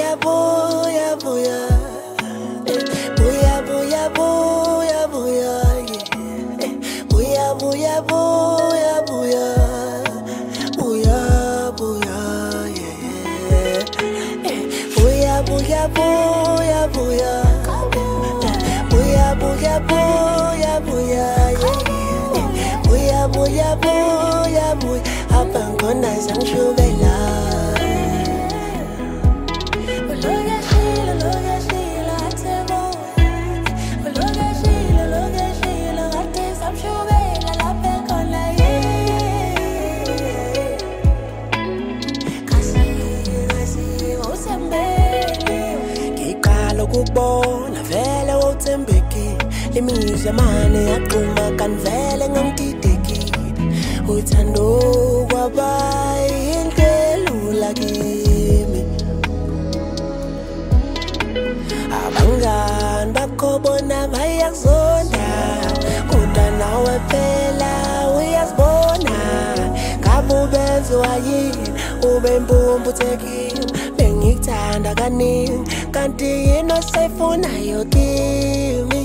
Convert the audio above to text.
buya, buya. Buya, buya, buya, buya, yeah. Buya, buya, buya, buya. Buya, buya, yeah. Buya, buya, buya, buya. Buya, buya, buya, buya, yeah. Buya, buya, buya, buya. Abang kona sang shubela. Ukubona vele uthembekile imizwa mane yaqhuma kanvele ngangididekile uthando kwabayintelula kimi abangani bakho bona bayakuzonda kodwa nawe phela uyazibona ngabe ubenziwa yini ube impumbuthekile bengikuthanda kaningi kanti yini osefunayo kimi